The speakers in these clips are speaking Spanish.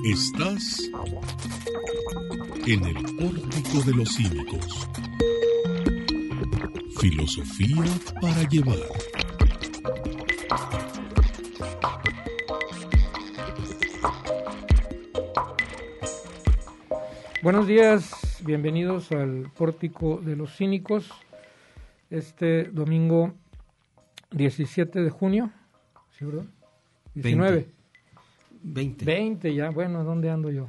Estás en el Pórtico de los Cínicos. Filosofía para llevar. Buenos días, bienvenidos al Pórtico de los Cínicos. Este domingo 17 de junio, ¿sí, verdad? 19. 20 ya, bueno, ¿dónde ando yo?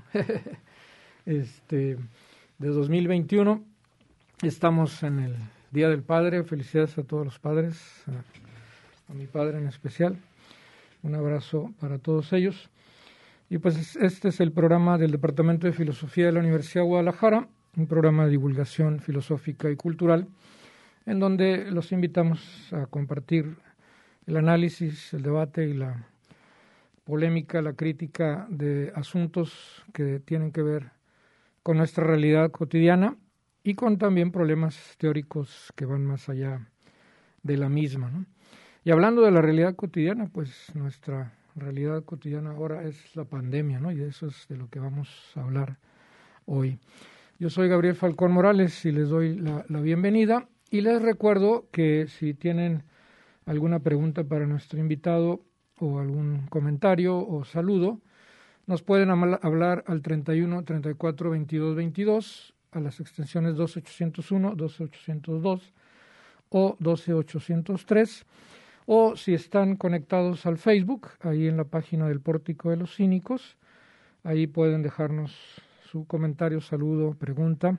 De 2021, estamos en el Día del Padre. Felicidades a todos los padres, a mi padre en especial. Un abrazo para todos ellos. Y pues este es el programa del Departamento de Filosofía de la Universidad de Guadalajara, un programa de divulgación filosófica y cultural, en donde los invitamos a compartir el análisis, el debate y la polémica, la crítica de asuntos que tienen que ver con nuestra realidad cotidiana y con también problemas teóricos que van más allá de la misma, ¿no? Y hablando de la realidad cotidiana, pues nuestra realidad cotidiana ahora es la pandemia, ¿no? Y de eso es de lo que vamos a hablar hoy. Yo soy Gabriel Falcón Morales y les doy la bienvenida y les recuerdo que si tienen alguna pregunta para nuestro invitado o algún comentario o saludo, nos pueden hablar al 31 34 22 22 a las extensiones 12801, 12802 o 12803, o si están conectados al Facebook, ahí en la página del Pórtico de los Cínicos, ahí pueden dejarnos su comentario, saludo, pregunta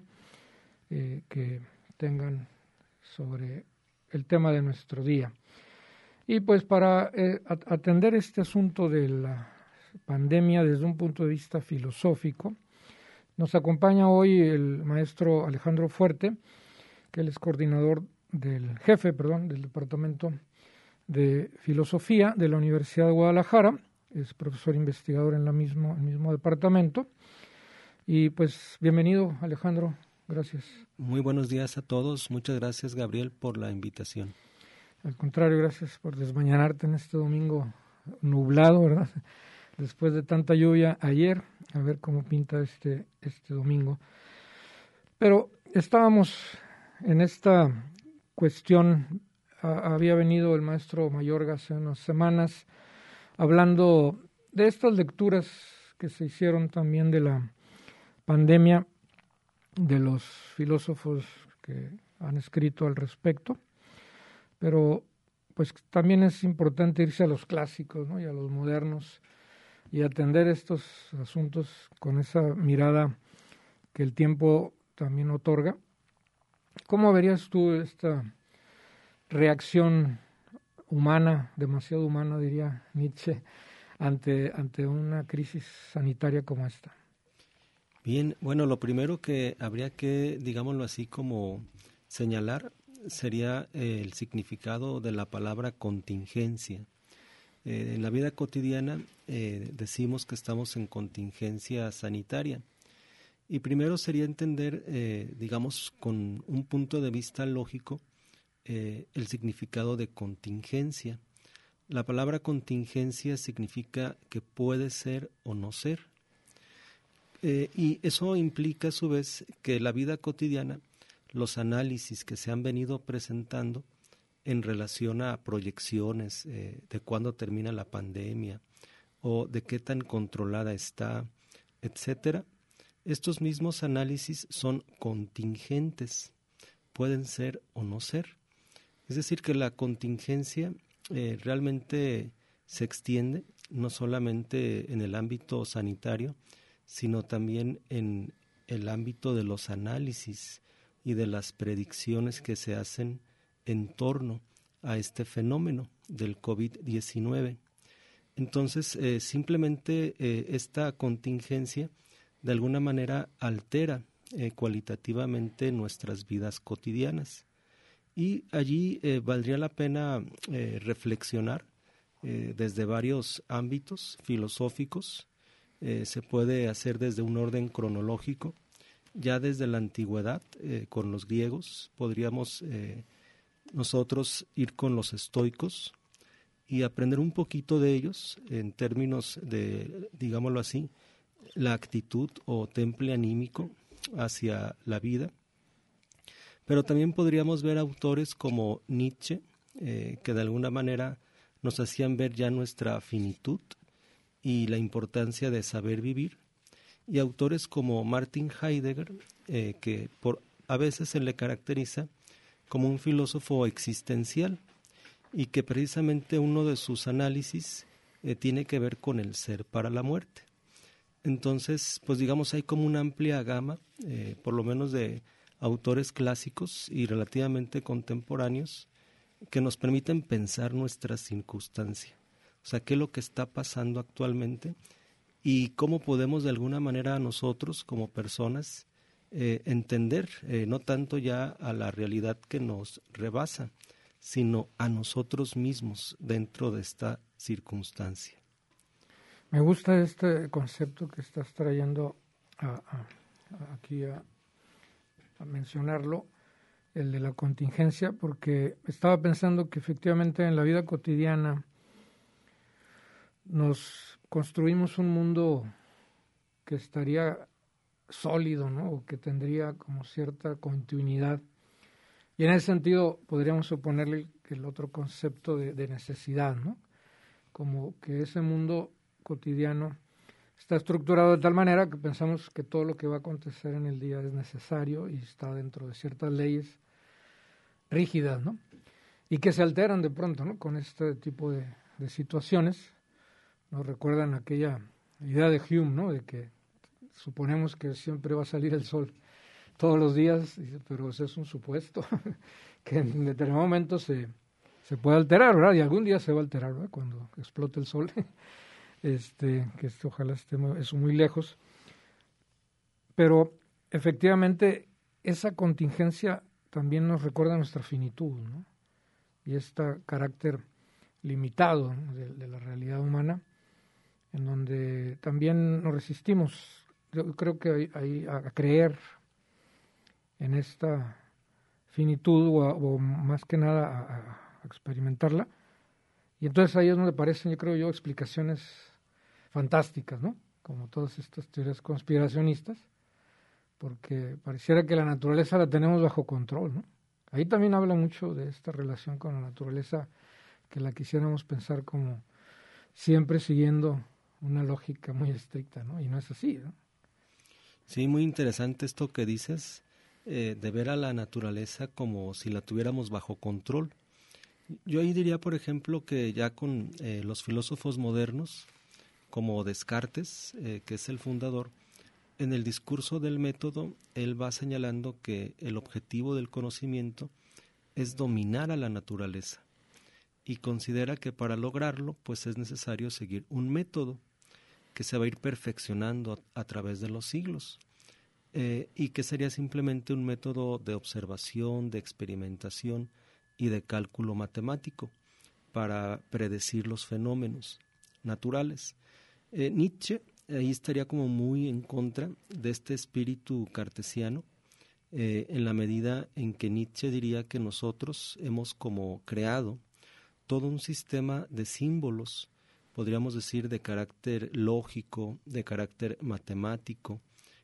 que tengan sobre el tema de nuestro día. Y pues para atender este asunto de la pandemia desde un punto de vista filosófico, nos acompaña hoy el maestro Alejandro Fuerte, que él es jefe del Departamento de Filosofía de la Universidad de Guadalajara, es profesor investigador en el mismo departamento. Y pues bienvenido, Alejandro, gracias. Muy buenos días a todos, muchas gracias, Gabriel, por la invitación. Al contrario, gracias por desmañanarte en este domingo nublado, ¿verdad? Después de tanta lluvia ayer, a ver cómo pinta este domingo. Pero estábamos en esta cuestión, había venido el maestro Mayorga hace unas semanas hablando de estas lecturas que se hicieron también de la pandemia, de los filósofos que han escrito al respecto. Pero pues también es importante irse a los clásicos, ¿no? Y a los modernos y atender estos asuntos con esa mirada que el tiempo también otorga. ¿Cómo verías tú esta reacción humana, demasiado humana, diría Nietzsche, ante una crisis sanitaria como esta? Bien, bueno, lo primero que habría que, digámoslo así, como señalar sería el significado de la palabra contingencia. En la vida cotidiana decimos que estamos en contingencia sanitaria. Y primero sería entender, digamos, con un punto de vista lógico, el significado de contingencia. La palabra contingencia significa que puede ser o no ser. Y eso implica a su vez que la vida cotidiana, los análisis que se han venido presentando en relación a proyecciones de cuándo termina la pandemia o de qué tan controlada está, etcétera, estos mismos análisis son contingentes, pueden ser o no ser. Es decir, que la contingencia realmente se extiende no solamente en el ámbito sanitario, sino también en el ámbito de los análisis y de las predicciones que se hacen en torno a este fenómeno del COVID-19. Entonces, simplemente esta contingencia de alguna manera altera cualitativamente nuestras vidas cotidianas. Y allí valdría la pena reflexionar desde varios ámbitos filosóficos. Se puede hacer desde un orden cronológico. Ya desde la antigüedad, con los griegos, podríamos nosotros ir con los estoicos y aprender un poquito de ellos en términos de, digámoslo así, la actitud o temple anímico hacia la vida. Pero también podríamos ver autores como Nietzsche, que de alguna manera nos hacían ver ya nuestra finitud y la importancia de saber vivir, y autores como Martin Heidegger, que a veces se le caracteriza como un filósofo existencial, y que precisamente uno de sus análisis tiene que ver con el ser para la muerte. Entonces, pues digamos, hay como una amplia gama, por lo menos de autores clásicos y relativamente contemporáneos, que nos permiten pensar nuestra circunstancia. O sea, qué es lo que está pasando actualmente y cómo podemos de alguna manera nosotros como personas entender no tanto ya a la realidad que nos rebasa, sino a nosotros mismos dentro de esta circunstancia. Me gusta este concepto que estás trayendo aquí a mencionarlo, el de la contingencia, porque estaba pensando que efectivamente en la vida cotidiana nos construimos un mundo que estaría sólido, ¿no? O que tendría como cierta continuidad. Y en ese sentido podríamos suponerle que el otro concepto de necesidad, ¿no? Como que ese mundo cotidiano está estructurado de tal manera que pensamos que todo lo que va a acontecer en el día es necesario y está dentro de ciertas leyes rígidas, ¿no? Y que se alteran de pronto, ¿no? Con este tipo de situaciones. Nos recuerdan aquella idea de Hume, ¿no? De que suponemos que siempre va a salir el sol todos los días, pero eso es un supuesto, que en determinado momento se puede alterar, ¿verdad? Y algún día se va a alterar, ¿verdad? Cuando explote el sol, que ojalá esté eso muy lejos. Pero efectivamente esa contingencia también nos recuerda nuestra finitud, ¿no? Y este carácter limitado, ¿no? de la realidad humana, en donde también nos resistimos. Yo creo que hay a creer en esta finitud o más que nada a experimentarla. Y entonces ahí es donde aparecen, yo creo explicaciones fantásticas, ¿no? Como todas estas teorías conspiracionistas, porque pareciera que la naturaleza la tenemos bajo control, ¿no? Ahí también habla mucho de esta relación con la naturaleza, que la quisiéramos pensar como siempre siguiendo una lógica muy estricta, ¿no? Y no es así, ¿no? Sí, muy interesante esto que dices, de ver a la naturaleza como si la tuviéramos bajo control. Yo ahí diría, por ejemplo, que ya con los filósofos modernos, como Descartes, que es el fundador, en el discurso del método, él va señalando que el objetivo del conocimiento es dominar a la naturaleza, y considera que para lograrlo pues es necesario seguir un método que se va a ir perfeccionando a través de los siglos, y que sería simplemente un método de observación, de experimentación y de cálculo matemático para predecir los fenómenos naturales. Nietzsche ahí estaría como muy en contra de este espíritu cartesiano, en la medida en que Nietzsche diría que nosotros hemos como creado todo un sistema de símbolos, podríamos decir de carácter lógico, de carácter matemático,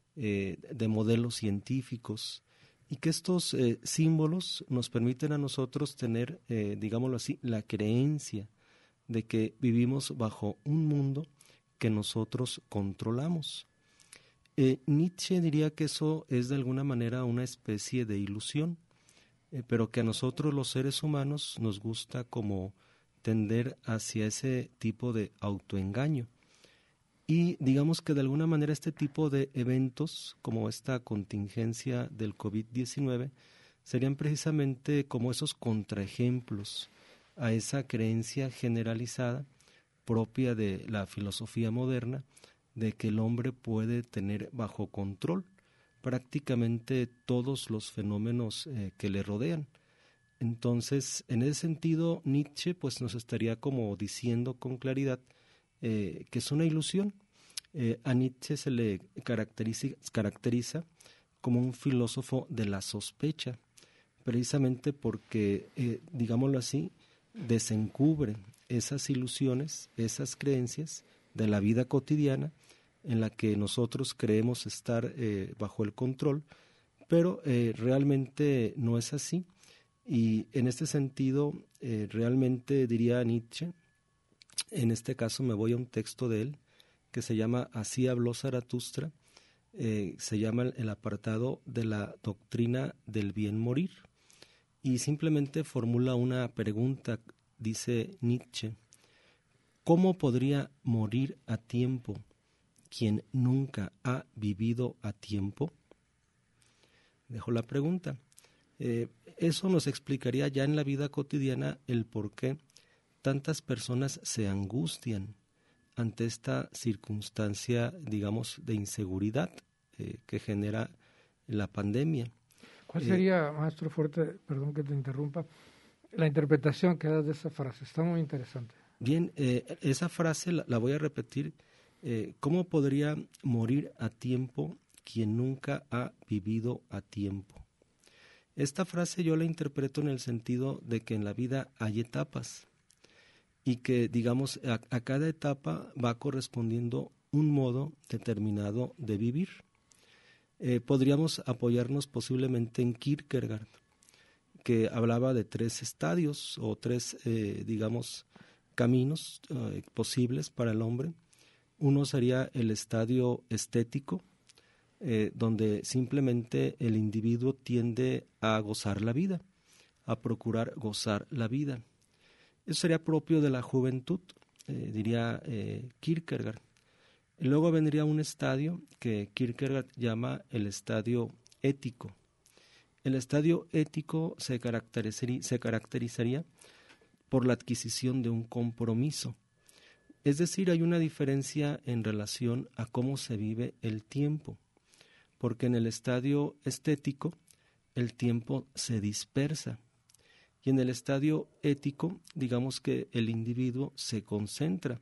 de modelos científicos, y que estos símbolos nos permiten a nosotros tener, digámoslo así, la creencia de que vivimos bajo un mundo que nosotros controlamos. Nietzsche diría que eso es de alguna manera una especie de ilusión, pero que a nosotros los seres humanos nos gusta como tender hacia ese tipo de autoengaño. Y digamos que de alguna manera este tipo de eventos, como esta contingencia del COVID-19, serían precisamente como esos contraejemplos a esa creencia generalizada propia de la filosofía moderna, de que el hombre puede tener bajo control prácticamente todos los fenómenos que le rodean. Entonces, en ese sentido, Nietzsche pues nos estaría como diciendo con claridad que es una ilusión. A Nietzsche se le caracteriza como un filósofo de la sospecha, precisamente porque, digámoslo así, desencubre esas ilusiones, esas creencias de la vida cotidiana, en la que nosotros creemos estar bajo el control, pero realmente no es así. Y en este sentido, realmente diría Nietzsche, en este caso me voy a un texto de él, que se llama Así habló Zaratustra, se llama el apartado de la doctrina del bien morir, y simplemente formula una pregunta, dice Nietzsche: ¿cómo podría morir a tiempo quien nunca ha vivido a tiempo? Dejo la pregunta. Eso nos explicaría ya en la vida cotidiana el por qué tantas personas se angustian ante esta circunstancia, digamos, de inseguridad que genera la pandemia. ¿Cuál sería, maestro Fuerte, perdón que te interrumpa, la interpretación que das de esa frase? Está muy interesante. Bien, esa frase la voy a repetir. ¿Cómo podría morir a tiempo quien nunca ha vivido a tiempo? Esta frase yo la interpreto en el sentido de que en la vida hay etapas y que, digamos, a cada etapa va correspondiendo un modo determinado de vivir. Podríamos apoyarnos posiblemente en Kierkegaard, que hablaba de 3 estadios o 3, digamos, caminos posibles para el hombre. Uno sería el estadio estético, donde simplemente el individuo tiende a gozar la vida, a procurar gozar la vida. Eso sería propio de la juventud, diría Kierkegaard. Luego vendría un estadio que Kierkegaard llama el estadio ético. El estadio ético se caracterizaría por la adquisición de un compromiso. Es decir, hay una diferencia en relación a cómo se vive el tiempo, porque en el estadio estético el tiempo se dispersa y en el estadio ético, digamos que el individuo se concentra,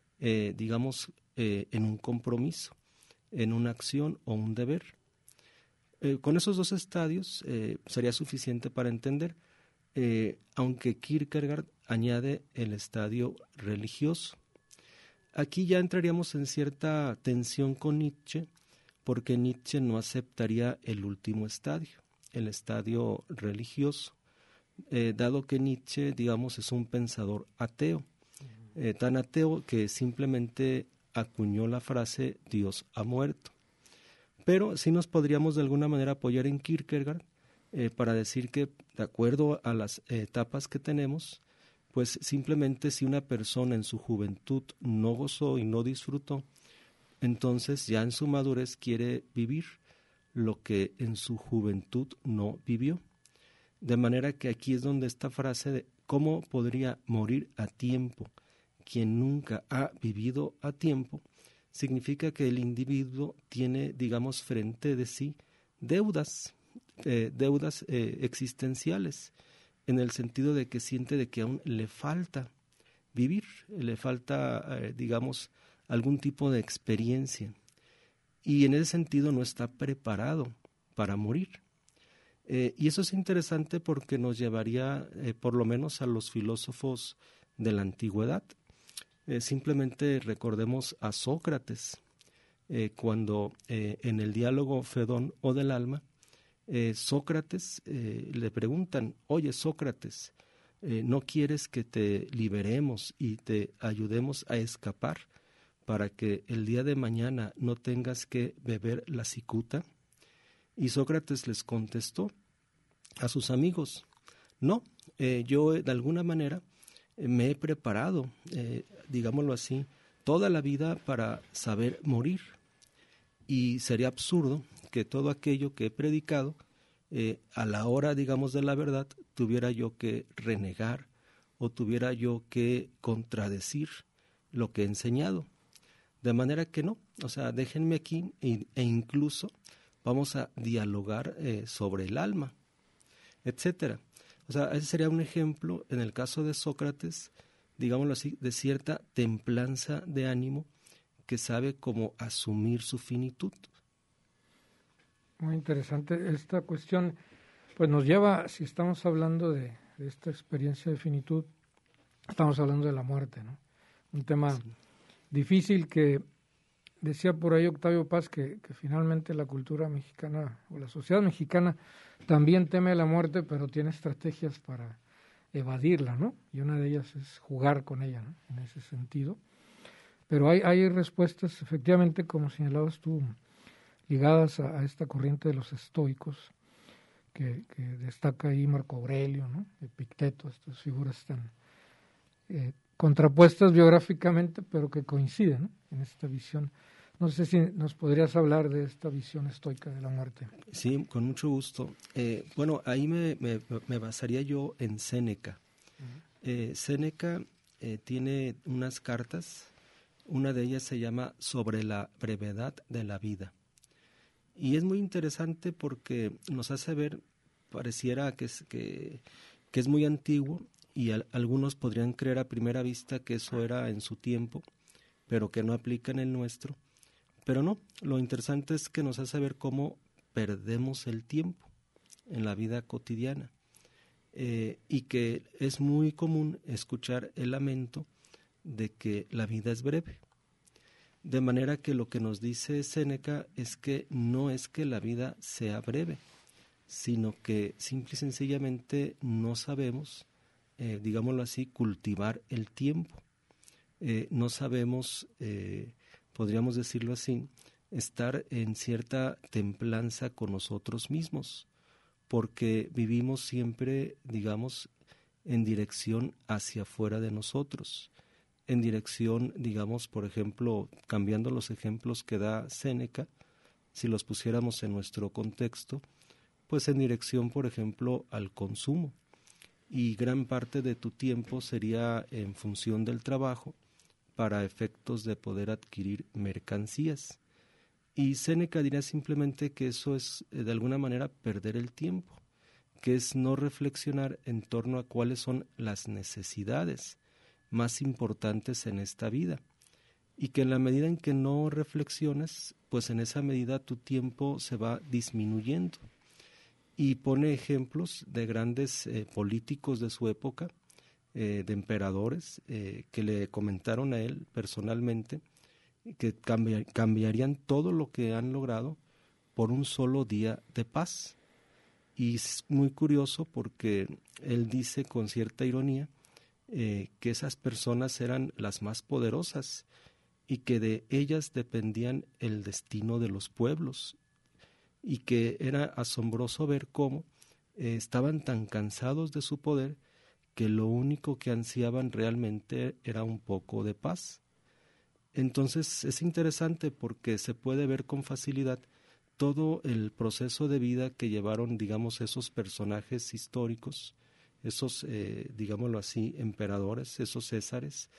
en un compromiso, en una acción o un deber. Con esos 2 estadios sería suficiente para entender, aunque Kierkegaard añade el estadio religioso. Aquí ya entraríamos en cierta tensión con Nietzsche, porque Nietzsche no aceptaría el último estadio, el estadio religioso, dado que Nietzsche, digamos, es un pensador ateo, tan ateo que simplemente acuñó la frase Dios ha muerto. Pero sí nos podríamos de alguna manera apoyar en Kierkegaard para decir que, de acuerdo a las etapas que tenemos, pues simplemente si una persona en su juventud no gozó y no disfrutó, entonces ya en su madurez quiere vivir lo que en su juventud no vivió. De manera que aquí es donde esta frase de ¿cómo podría morir a tiempo quien nunca ha vivido a tiempo? Significa que el individuo tiene, digamos, frente de sí deudas existenciales, en el sentido de que siente de que aún le falta vivir, le falta, digamos, algún tipo de experiencia, y en ese sentido no está preparado para morir. Y eso es interesante porque nos llevaría por lo menos a los filósofos de la antigüedad. Simplemente recordemos a Sócrates, cuando en el diálogo Fedón o del alma, Sócrates le preguntan: oye Sócrates, ¿no quieres que te liberemos y te ayudemos a escapar para que el día de mañana no tengas que beber la cicuta? Y Sócrates les contestó a sus amigos: no, yo de alguna manera me he preparado, digámoslo así, toda la vida para saber morir, y sería absurdo que todo aquello que he predicado, a la hora, digamos, de la verdad, tuviera yo que renegar o tuviera yo que contradecir lo que he enseñado. De manera que no, o sea, déjenme aquí e incluso vamos a dialogar sobre el alma, etcétera. O sea, ese sería un ejemplo, en el caso de Sócrates, digámoslo así, de cierta templanza de ánimo que sabe cómo asumir su finitud. Muy interesante esta cuestión, pues nos lleva, si estamos hablando de esta experiencia de finitud, estamos hablando de la muerte, ¿no? Un tema difícil que decía por ahí Octavio Paz que finalmente la cultura mexicana o la sociedad mexicana también teme la muerte, pero tiene estrategias para evadirla, ¿no? Y una de ellas es jugar con ella, ¿no? En ese sentido. Pero hay respuestas, efectivamente, como señalabas tú, ligadas a esta corriente de los estoicos, que destaca ahí Marco Aurelio, ¿no? Epicteto, estas figuras tan contrapuestas biográficamente, pero que coinciden, ¿no? En esta visión. No sé si nos podrías hablar de esta visión estoica de la muerte. Sí, con mucho gusto. Bueno, ahí me basaría yo en Séneca. Séneca tiene unas cartas, una de ellas se llama Sobre la brevedad de la vida. Y es muy interesante porque nos hace ver, pareciera que es muy antiguo, y algunos podrían creer a primera vista que eso era en su tiempo, pero que no aplica en el nuestro. Pero no, lo interesante es que nos hace ver cómo perdemos el tiempo en la vida cotidiana, y que es muy común escuchar el lamento de que la vida es breve. De manera que lo que nos dice Séneca es que no es que la vida sea breve, sino que simple y sencillamente no sabemos, digámoslo así, cultivar el tiempo. No sabemos, podríamos decirlo así, estar en cierta templanza con nosotros mismos, porque vivimos siempre, digamos, en dirección hacia afuera de nosotros, en dirección, digamos, por ejemplo, cambiando los ejemplos que da Séneca, si los pusiéramos en nuestro contexto, pues en dirección, por ejemplo, al consumo. Y gran parte de tu tiempo sería en función del trabajo para efectos de poder adquirir mercancías. Y Séneca diría simplemente que eso es, de alguna manera, perder el tiempo, que es no reflexionar en torno a cuáles son las necesidades más importantes en esta vida, y que en la medida en que no reflexionas, pues en esa medida tu tiempo se va disminuyendo. Y pone ejemplos de grandes políticos de su época, de emperadores, que le comentaron a él personalmente que cambiarían todo lo que han logrado por un solo día de paz. Y es muy curioso porque él dice con cierta ironía que esas personas eran las más poderosas y que de ellas dependían el destino de los pueblos, y que era asombroso ver cómo estaban tan cansados de su poder que lo único que ansiaban realmente era un poco de paz. Entonces es interesante porque se puede ver con facilidad todo el proceso de vida que llevaron, digamos, esos personajes históricos, esos, digámoslo así, emperadores, esos césares,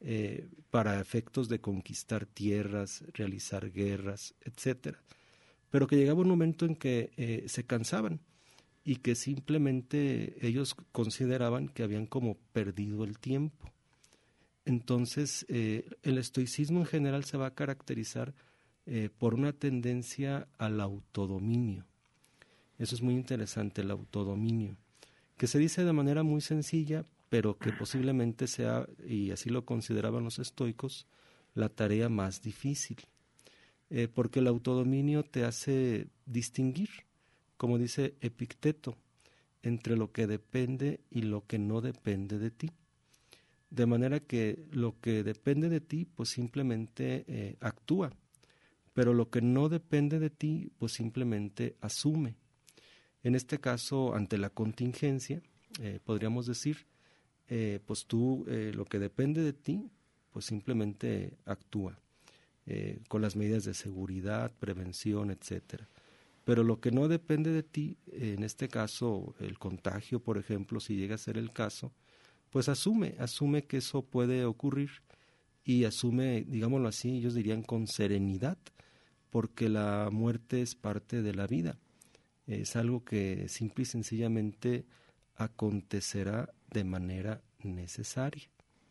para efectos de conquistar tierras, realizar guerras, etcétera. Pero que llegaba un momento en que se cansaban y que simplemente ellos consideraban que habían como perdido el tiempo. Entonces, el estoicismo en general se va a caracterizar por una tendencia al autodominio. Eso es muy interesante, el autodominio, que se dice de manera muy sencilla, pero que posiblemente sea, y así lo consideraban los estoicos, la tarea más difícil. Porque el autodominio te hace distinguir, como dice Epicteto, entre lo que depende y lo que no depende de ti. De manera que lo que depende de ti, pues simplemente actúa, pero lo que no depende de ti, pues simplemente asume. En este caso, ante la contingencia, podríamos decir, pues tú, lo que depende de ti, pues simplemente actúa. Con las medidas de seguridad, prevención, etcétera. Pero lo que no depende de ti, en este caso el contagio, por ejemplo, si llega a ser el caso, pues asume que eso puede ocurrir, y asume, digámoslo así, ellos dirían con serenidad, porque la muerte es parte de la vida, es algo que simple y sencillamente acontecerá de manera necesaria.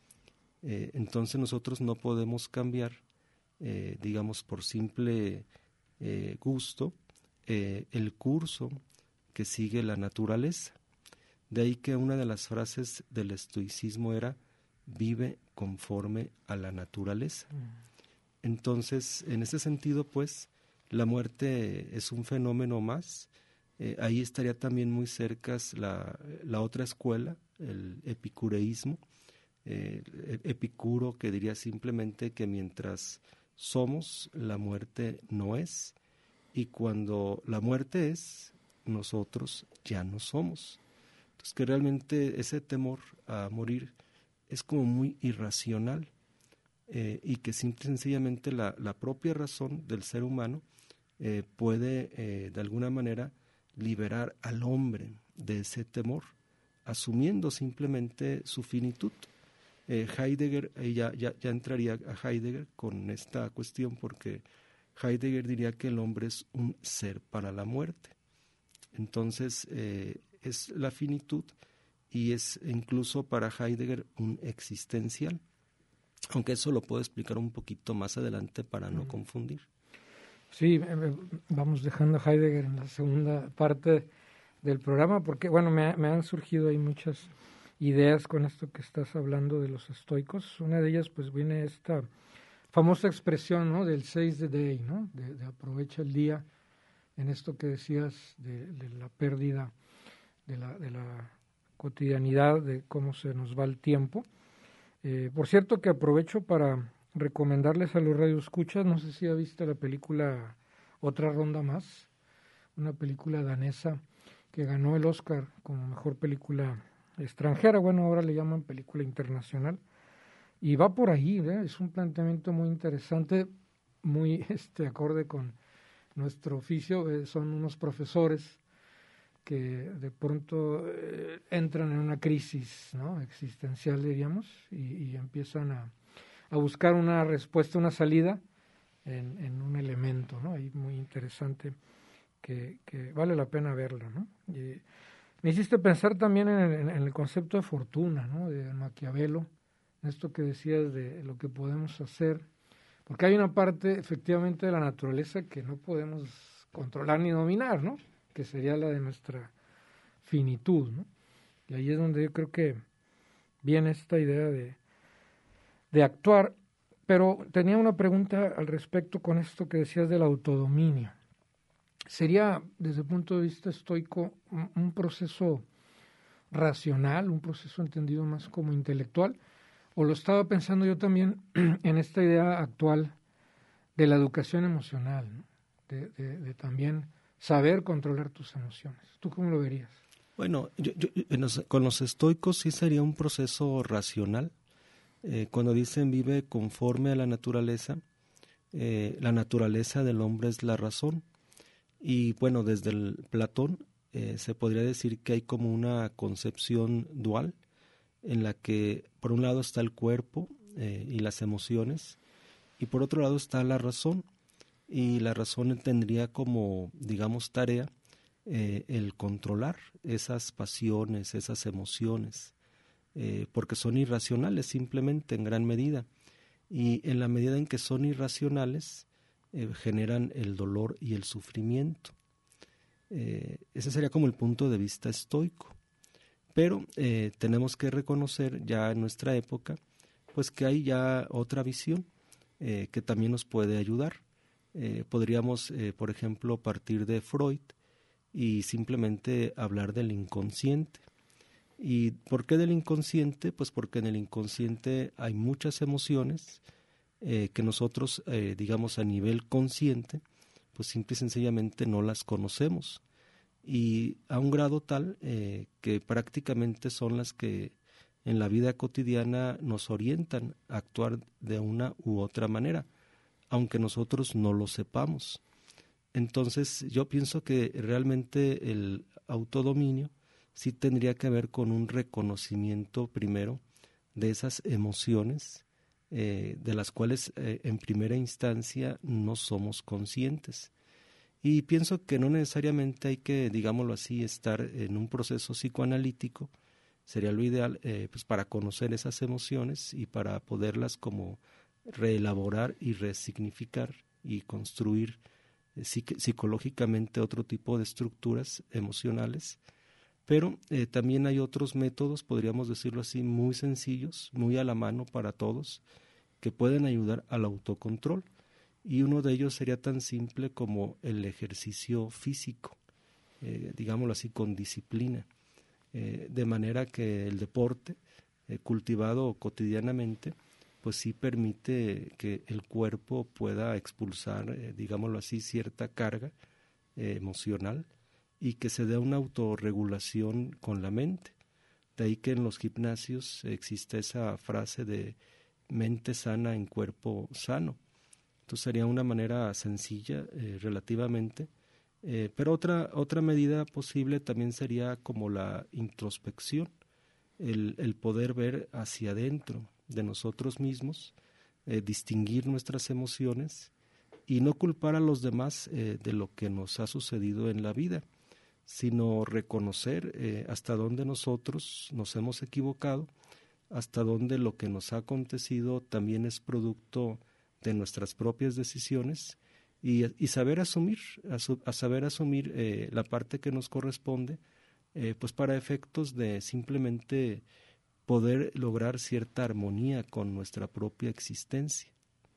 Entonces nosotros no podemos cambiar, digamos, por simple gusto, el curso que sigue la naturaleza. De ahí que una de las frases del estoicismo era: vive conforme a la naturaleza. Entonces, en ese sentido, pues, la muerte es un fenómeno más. Ahí estaría también muy cerca la otra escuela, el epicureísmo. Epicuro, que diría simplemente que mientras somos, la muerte no es, y cuando la muerte es, nosotros ya no somos. Entonces, que realmente ese temor a morir es como muy irracional, y que simple y sencillamente la propia razón del ser humano puede de alguna manera liberar al hombre de ese temor, asumiendo simplemente su finitud. Heidegger, ya entraría a Heidegger con esta cuestión, porque Heidegger diría que el hombre es un ser para la muerte. Entonces, es la finitud, y es incluso para Heidegger un existencial, aunque eso lo puedo explicar un poquito más adelante para no confundir. Sí, vamos dejando a Heidegger en la segunda parte del programa, porque bueno, me han surgido ahí muchas ideas con esto que estás hablando de los estoicos. Una de ellas pues viene esta famosa expresión, ¿no?, del seize the day, ¿no?, de aprovecha el día, en esto que decías de la pérdida de la cotidianidad, de cómo se nos va el tiempo. Por cierto, que aprovecho para recomendarles a los radioescuchas, no sé si ha visto la película Otra Ronda Más, una película danesa que ganó el Oscar como mejor película extranjera, bueno, ahora le llaman película internacional, y va por ahí, es un planteamiento muy interesante, muy acorde con nuestro oficio. Son unos profesores que de pronto entran en una crisis, ¿no?, existencial, diríamos, y empiezan a buscar una respuesta, una salida en un elemento, ¿no?, ahí muy interesante, que vale la pena verla, ¿no? Y me hiciste pensar también en el concepto de fortuna, ¿no?, de Maquiavelo, en esto que decías de lo que podemos hacer, porque hay una parte efectivamente de la naturaleza que no podemos controlar ni dominar, ¿no?, que sería la de nuestra finitud, ¿no? Y ahí es donde yo creo que viene esta idea de actuar. Pero tenía una pregunta al respecto con esto que decías del autodominio. ¿Sería, desde el punto de vista estoico, un proceso racional, un proceso entendido más como intelectual? O lo estaba pensando yo también en esta idea actual de la educación emocional, ¿no?, de también saber controlar tus emociones. ¿Tú cómo lo verías? Bueno, con los estoicos sí sería un proceso racional. Cuando dicen vive conforme a la naturaleza del hombre es la razón. Y bueno, desde el Platón se podría decir que hay como una concepción dual, en la que por un lado está el cuerpo y las emociones, y por otro lado está la razón, y la razón tendría como, digamos, tarea el controlar esas pasiones, esas emociones, porque son irracionales simplemente en gran medida, y en la medida en que son irracionales generan el dolor y el sufrimiento. Ese sería como el punto de vista estoico. Pero tenemos que reconocer ya en nuestra época pues que hay ya otra visión que también nos puede ayudar. Podríamos, por ejemplo, partir de Freud y simplemente hablar del inconsciente. ¿Y por qué del inconsciente? Pues porque en el inconsciente hay muchas emociones que nosotros, digamos, a nivel consciente, pues simple y sencillamente no las conocemos. Y a un grado tal que prácticamente son las que en la vida cotidiana nos orientan a actuar de una u otra manera, aunque nosotros no lo sepamos. Entonces yo pienso que realmente el autodominio sí tendría que ver con un reconocimiento primero de esas emociones de las cuales en primera instancia no somos conscientes. Y pienso que no necesariamente hay que, digámoslo así, estar en un proceso psicoanalítico, sería lo ideal, pues para conocer esas emociones y para poderlas como reelaborar y resignificar y construir psicológicamente otro tipo de estructuras emocionales. Pero también hay otros métodos, podríamos decirlo así, muy sencillos, muy a la mano para todos, que pueden ayudar al autocontrol. y uno de ellos sería tan simple como el ejercicio físico, digámoslo así, con disciplina, de manera que el deporte cultivado cotidianamente pues sí permite que el cuerpo pueda expulsar, digámoslo así, cierta carga emocional y que se dé una autorregulación con la mente. De ahí que en los gimnasios existe esa frase de mente sana en cuerpo sano. Entonces sería una manera sencilla relativamente, pero otra medida posible también sería como la introspección, el poder ver hacia adentro de nosotros mismos, distinguir nuestras emociones y no culpar a los demás de lo que nos ha sucedido en la vida, sino reconocer hasta dónde nosotros nos hemos equivocado, hasta dónde lo que nos ha acontecido también es producto de nuestras propias decisiones y saber asumir, saber asumir la parte que nos corresponde, pues para efectos de simplemente poder lograr cierta armonía con nuestra propia existencia.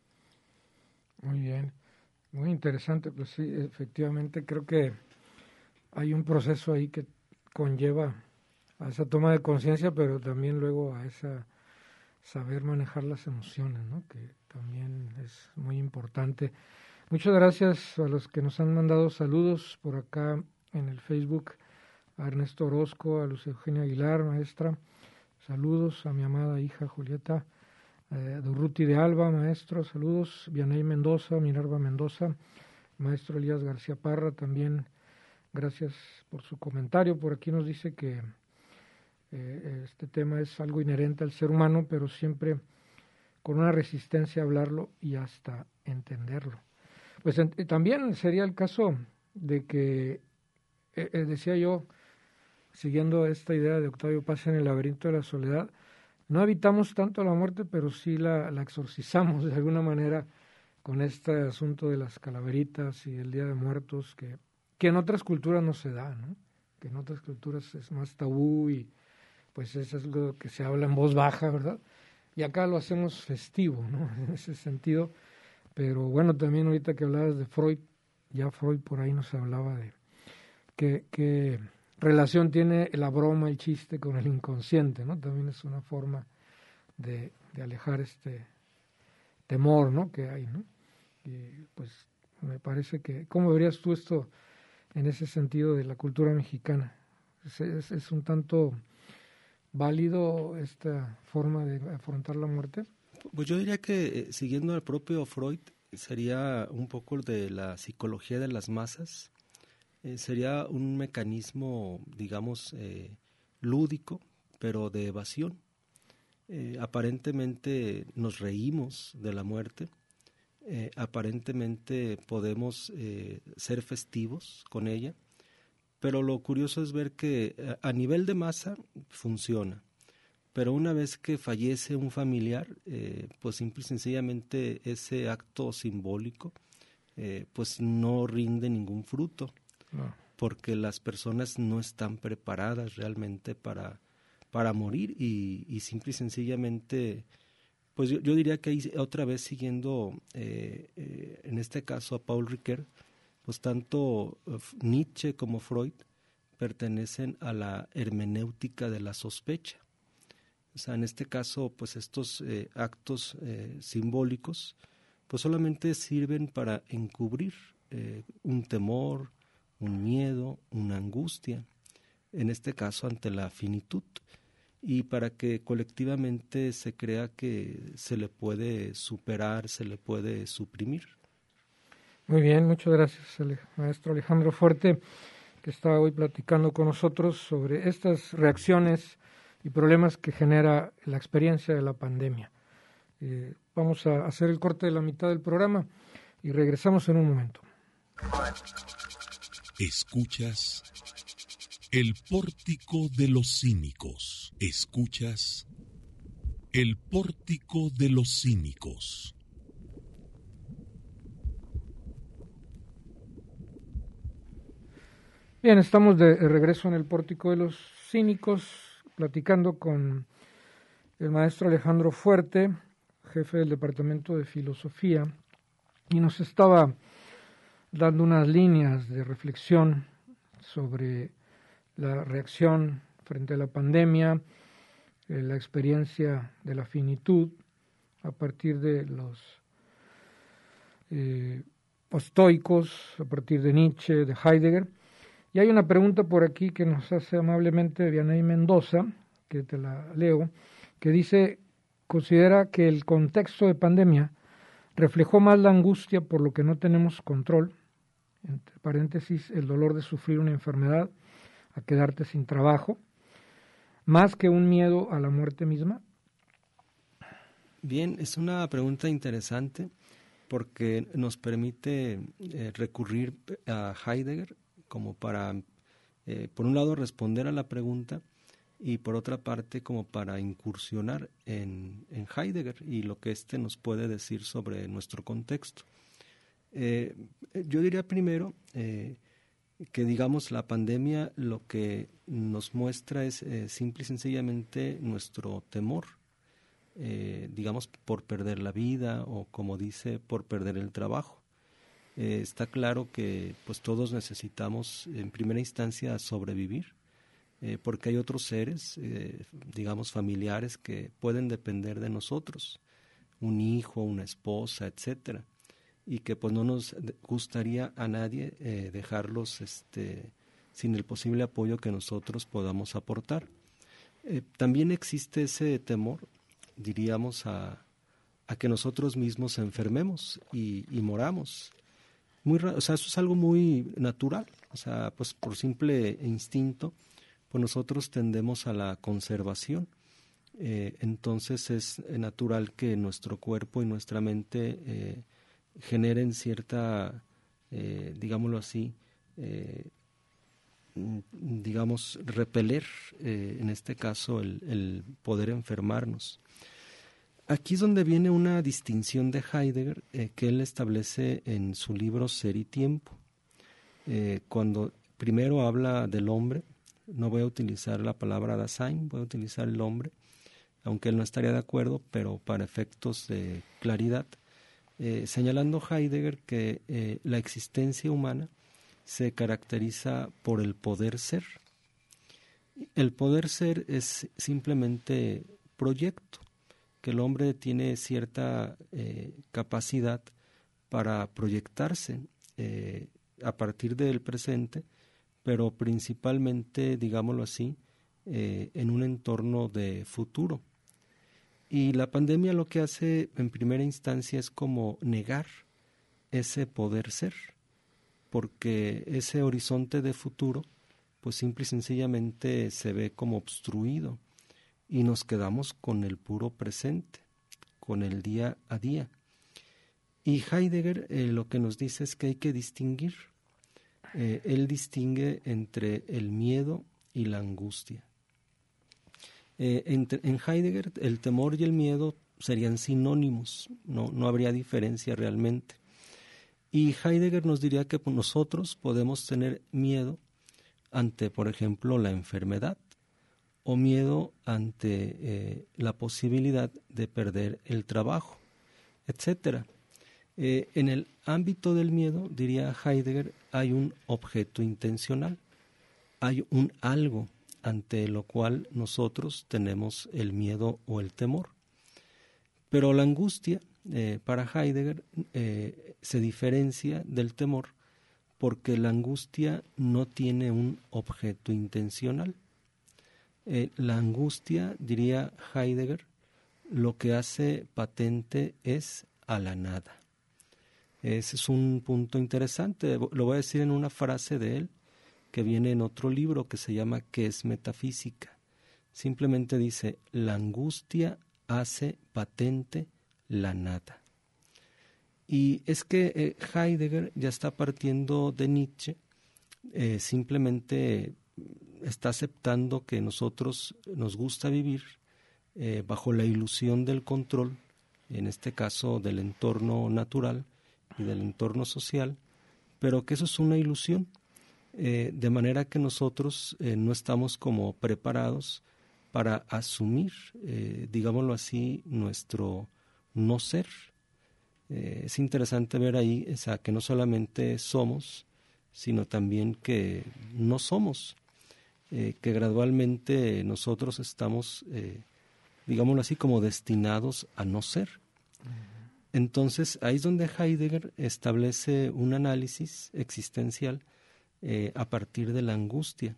Muy bien, muy interesante. Pues sí, efectivamente creo que hay un proceso ahí que conlleva a esa toma de conciencia, pero también luego a esa saber manejar las emociones, ¿no? Que también es muy importante. Muchas gracias a los que nos han mandado saludos por acá en el Facebook, a Ernesto Orozco, a Luz Eugenia Aguilar, maestra. Saludos a mi amada hija Julieta Durruti de Alba, maestro. Saludos. Vianey Mendoza, Minerva Mendoza, maestro Elías García Parra, también gracias por su comentario. Por aquí nos dice que este tema es algo inherente al ser humano, pero siempre con una resistencia a hablarlo y hasta entenderlo. Pues también sería el caso de que, decía yo, siguiendo esta idea de Octavio Paz en El laberinto de la soledad, no evitamos tanto la muerte, pero sí la exorcizamos de alguna manera con este asunto de las calaveritas y el Día de Muertos, que en otras culturas no se da, ¿no? Que en otras culturas es más tabú y pues eso es lo que se habla en voz baja, ¿verdad? Y acá lo hacemos festivo, ¿no? En ese sentido. Pero bueno, también ahorita que hablabas de Freud, ya Freud por ahí nos hablaba de qué relación tiene la broma, el chiste con el inconsciente, ¿no? También es una forma de alejar este temor, ¿no? Que hay, ¿no? Y pues me parece que, ¿cómo verías tú esto en ese sentido de la cultura mexicana? ¿Es un tanto válido esta forma de afrontar la muerte? Pues yo diría que siguiendo al propio Freud sería un poco de la psicología de las masas, sería un mecanismo, digamos, lúdico, pero de evasión. Aparentemente nos reímos de la muerte, aparentemente podemos ser festivos con ella, pero lo curioso es ver que a nivel de masa funciona. Pero una vez que fallece un familiar, pues simple y sencillamente ese acto simbólico pues no rinde ningún fruto, no, porque las personas no están preparadas realmente para morir y simple y sencillamente, pues yo diría que ahí otra vez siguiendo en este caso a Paul Ricoeur, pues tanto Nietzsche como Freud pertenecen a la hermenéutica de la sospecha. O sea, en este caso, pues estos actos simbólicos, pues solamente sirven para encubrir un temor, un miedo, una angustia, en este caso ante la finitud, y para que colectivamente se crea que se le puede superar, se le puede suprimir. Muy bien, muchas gracias, maestro Alejandro Fuerte, que está hoy platicando con nosotros sobre estas reacciones y problemas que genera la experiencia de la pandemia. Vamos a hacer el corte de la mitad del programa y regresamos en un momento. Escuchas El Pórtico de los Cínicos. Escuchas El Pórtico de los Cínicos. Bien, estamos de regreso en el Pórtico de los Cínicos, platicando con el maestro Alejandro Fuerte, jefe del Departamento de Filosofía y nos estaba dando unas líneas de reflexión sobre la reacción frente a la pandemia, la experiencia de la finitud a partir de los estoicos, a partir de Nietzsche, de Heidegger. Y hay una pregunta por aquí que nos hace amablemente Vianey Mendoza, que te la leo, que dice: considera que el contexto de pandemia reflejó más la angustia por lo que no tenemos control, entre paréntesis, el dolor de sufrir una enfermedad, a quedarte sin trabajo, más que un miedo a la muerte misma. Bien, es una pregunta interesante porque nos permite recurrir a Heidegger como para, por un lado, responder a la pregunta, y por otra parte como para incursionar en Heidegger y lo que éste nos puede decir sobre nuestro contexto. Yo diría primero que, digamos, la pandemia lo que nos muestra es simple y sencillamente nuestro temor, digamos, por perder la vida o, como dice, por perder el trabajo. Está claro que pues todos necesitamos en primera instancia sobrevivir, porque hay otros seres, digamos, familiares que pueden depender de nosotros, un hijo, una esposa, etcétera, y que pues no nos gustaría a nadie dejarlos sin el posible apoyo que nosotros podamos aportar. También existe ese temor, diríamos, a que nosotros mismos enfermemos y moramos. O sea, eso es algo muy natural, o sea, pues por simple instinto, pues nosotros tendemos a la conservación. Entonces es natural que nuestro cuerpo y nuestra mente generen cierta, digámoslo así, digamos, repeler, en este caso, el poder enfermarnos. Aquí es donde viene una distinción de Heidegger que él establece en su libro Ser y Tiempo. Cuando primero habla del hombre, no voy a utilizar la palabra Dasein, voy a utilizar el hombre, aunque él no estaría de acuerdo, pero para efectos de claridad, señalando Heidegger que la existencia humana se caracteriza por el poder ser. El poder ser es simplemente proyecto, que el hombre tiene cierta capacidad para proyectarse a partir del presente, pero principalmente, digámoslo así, en un entorno de futuro. Y la pandemia lo que hace en primera instancia es como negar ese poder ser, porque ese horizonte de futuro, pues simple y sencillamente se ve como obstruido y nos quedamos con el puro presente, con el día a día. Y Heidegger lo que nos dice es que hay que distinguir. Él distingue entre el miedo y la angustia. En Heidegger el temor y el miedo serían sinónimos, no habría diferencia realmente. Y Heidegger nos diría que nosotros podemos tener miedo ante, por ejemplo, la enfermedad, o miedo ante la posibilidad de perder el trabajo, etcétera. En el ámbito del miedo, diría Heidegger, hay un objeto intencional, hay un algo ante lo cual nosotros tenemos el miedo o el temor. Pero la angustia, para Heidegger, se diferencia del temor porque la angustia no tiene un objeto intencional. La angustia, diría Heidegger, lo que hace patente es a la nada. Ese es un punto interesante, lo voy a decir en una frase de él que viene en otro libro que se llama ¿Qué es metafísica? Simplemente dice, la angustia hace patente la nada. Y es que Heidegger ya está partiendo de Nietzsche, simplemente está aceptando que nosotros nos gusta vivir bajo la ilusión del control, en este caso del entorno natural y del entorno social, pero que eso es una ilusión, de manera que nosotros no estamos como preparados para asumir, digámoslo así, nuestro no ser. Es interesante ver ahí, o sea, que no solamente somos, sino también que no somos, que gradualmente nosotros estamos, digámoslo así, como destinados a no ser. Entonces, ahí es donde Heidegger establece un análisis existencial a partir de la angustia.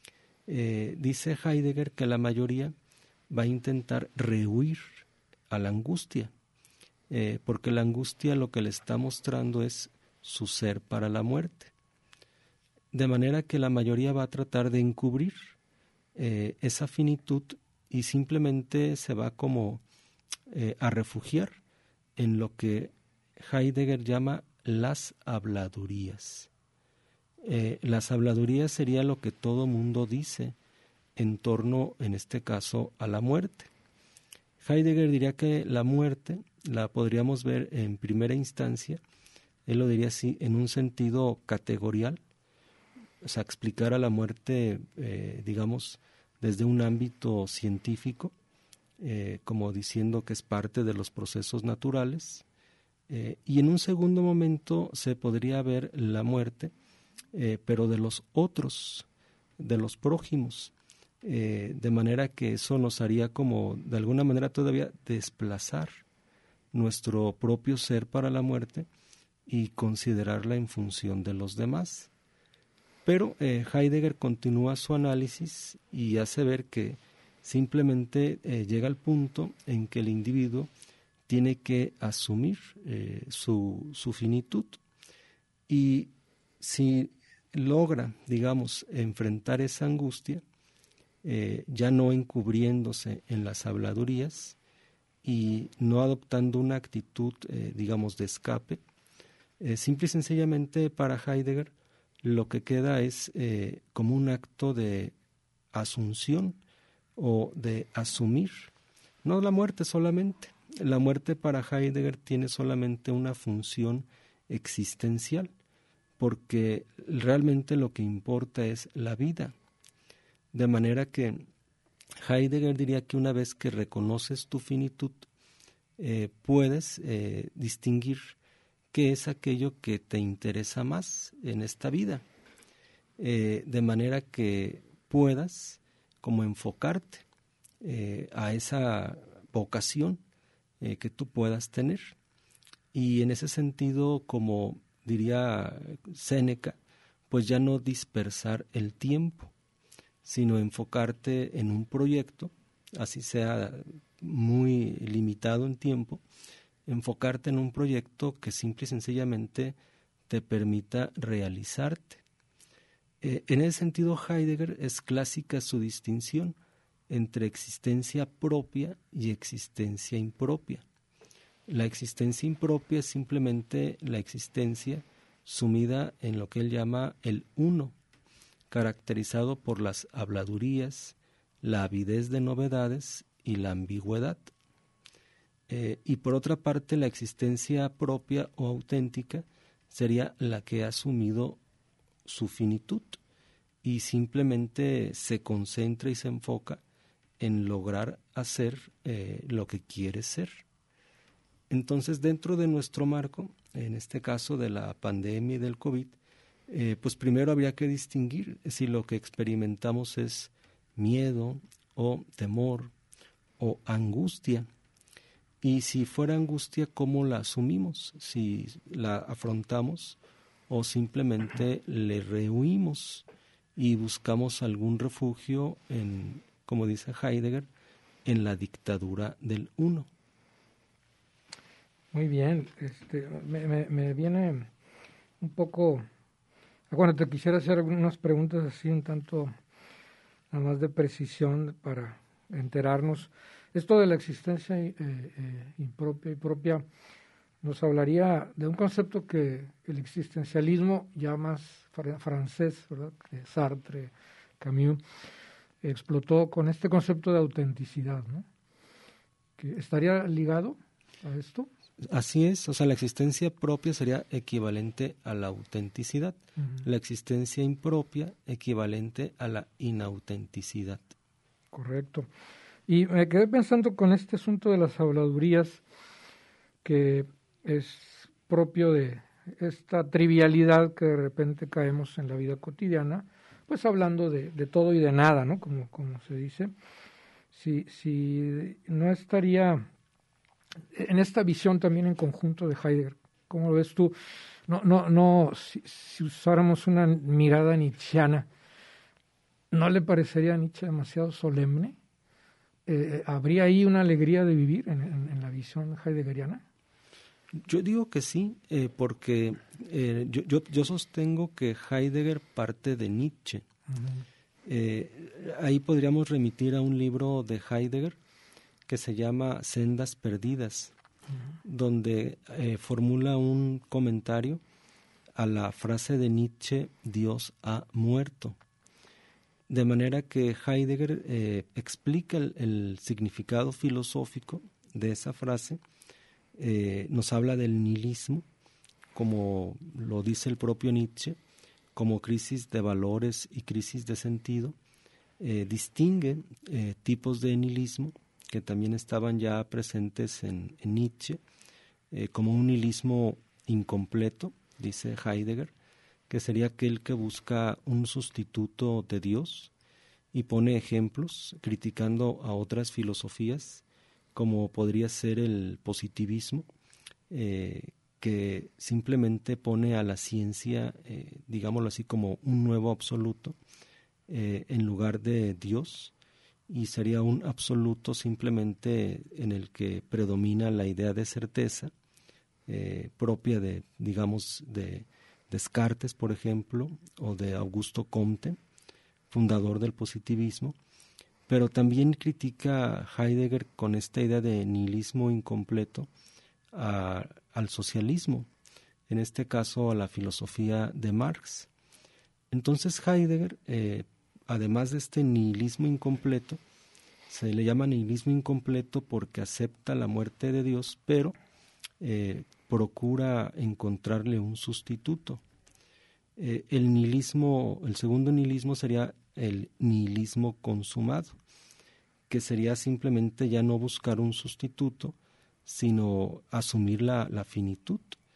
Dice Heidegger que la mayoría va a intentar rehuir a la angustia, porque la angustia lo que le está mostrando es su ser para la muerte. De manera que la mayoría va a tratar de encubrir esa finitud y simplemente se va como a refugiar en lo que Heidegger llama las habladurías. Las habladurías sería lo que todo mundo dice en torno, en este caso, a la muerte. Heidegger diría que la muerte la podríamos ver en primera instancia, él lo diría así, en un sentido categorial, o sea, explicar a la muerte, digamos, desde un ámbito científico, como diciendo que es parte de los procesos naturales, y en un segundo momento se podría ver la muerte, pero de los otros, de los prójimos, de manera que eso nos haría como, de alguna manera todavía, desplazar nuestro propio ser para la muerte y considerarla en función de los demás. Pero Heidegger continúa su análisis y hace ver que simplemente llega al punto en que el individuo tiene que asumir su finitud, y si logra, digamos, enfrentar esa angustia, ya no encubriéndose en las habladurías y no adoptando una actitud, digamos, de escape, simple y sencillamente para Heidegger lo que queda es como un acto de asunción o de asumir, no la muerte solamente. La muerte para Heidegger tiene solamente una función existencial, porque realmente lo que importa es la vida. De manera que Heidegger diría que una vez que reconoces tu finitud, puedes distinguir qué es aquello que te interesa más en esta vida, de manera que puedas como enfocarte a esa vocación que tú puedas tener. Y en ese sentido, como diría Séneca, pues ya no dispersar el tiempo, sino enfocarte en un proyecto, así sea muy limitado en tiempo, enfocarte en un proyecto que simple y sencillamente te permita realizarte. En ese sentido, Heidegger es clásica su distinción entre existencia propia y existencia impropia. La existencia impropia es simplemente la existencia sumida en lo que él llama el uno, caracterizado por las habladurías, la avidez de novedades y la ambigüedad. Y por otra parte, la existencia propia o auténtica sería la que ha asumido su finitud y simplemente se concentra y se enfoca en lograr hacer lo que quiere ser. Entonces, dentro de nuestro marco, en este caso de la pandemia y del COVID, pues primero habría que distinguir si lo que experimentamos es miedo o temor o angustia. Y si fuera angustia, ¿cómo la asumimos? Si la afrontamos o simplemente le rehuimos y buscamos algún refugio en, como dice Heidegger, en la dictadura del uno. Muy bien, me viene un poco... Bueno, te quisiera hacer algunas preguntas así un tanto nada más de precisión para enterarnos. Esto de la existencia impropia y propia nos hablaría de un concepto que el existencialismo ya más francés, ¿verdad? Que Sartre, Camus, explotó con este concepto de autenticidad, ¿no? ¿Que estaría ligado a esto? Así es, o sea, la existencia propia sería equivalente a la autenticidad, la existencia impropia equivalente a la inautenticidad. Correcto. Y me quedé pensando con este asunto de las habladurías, que es propio de esta trivialidad que de repente caemos en la vida cotidiana, pues hablando de todo y de nada, ¿no? Como se dice. Si no estaría en esta visión también en conjunto de Heidegger, ¿cómo lo ves tú? Si usáramos una mirada nietzscheana, ¿no le parecería a Nietzsche demasiado solemne? ¿Habría ahí una alegría de vivir en la visión heideggeriana? Yo digo que sí, porque yo sostengo que Heidegger parte de Nietzsche. Ahí podríamos remitir a un libro de Heidegger que se llama Sendas Perdidas, donde formula un comentario a la frase de Nietzsche, Dios ha muerto. De manera que Heidegger explica el significado filosófico de esa frase, nos habla del nihilismo, como lo dice el propio Nietzsche, como crisis de valores y crisis de sentido. Distingue tipos de nihilismo que también estaban ya presentes en Nietzsche, como un nihilismo incompleto, dice Heidegger, que sería aquel que busca un sustituto de Dios, y pone ejemplos criticando a otras filosofías, como podría ser el positivismo, que simplemente pone a la ciencia, digámoslo así, como un nuevo absoluto, en lugar de Dios, y sería un absoluto simplemente en el que predomina la idea de certeza, propia de, digamos, de Descartes, por ejemplo, o de Augusto Comte, fundador del positivismo. Pero también critica Heidegger con esta idea de nihilismo incompleto al socialismo, en este caso a la filosofía de Marx. Entonces Heidegger, además de este nihilismo incompleto, se le llama nihilismo incompleto porque acepta la muerte de Dios, pero procura encontrarle un sustituto. El nihilismo, el segundo nihilismo sería el nihilismo consumado, que sería simplemente ya no buscar un sustituto, sino asumir la finitud.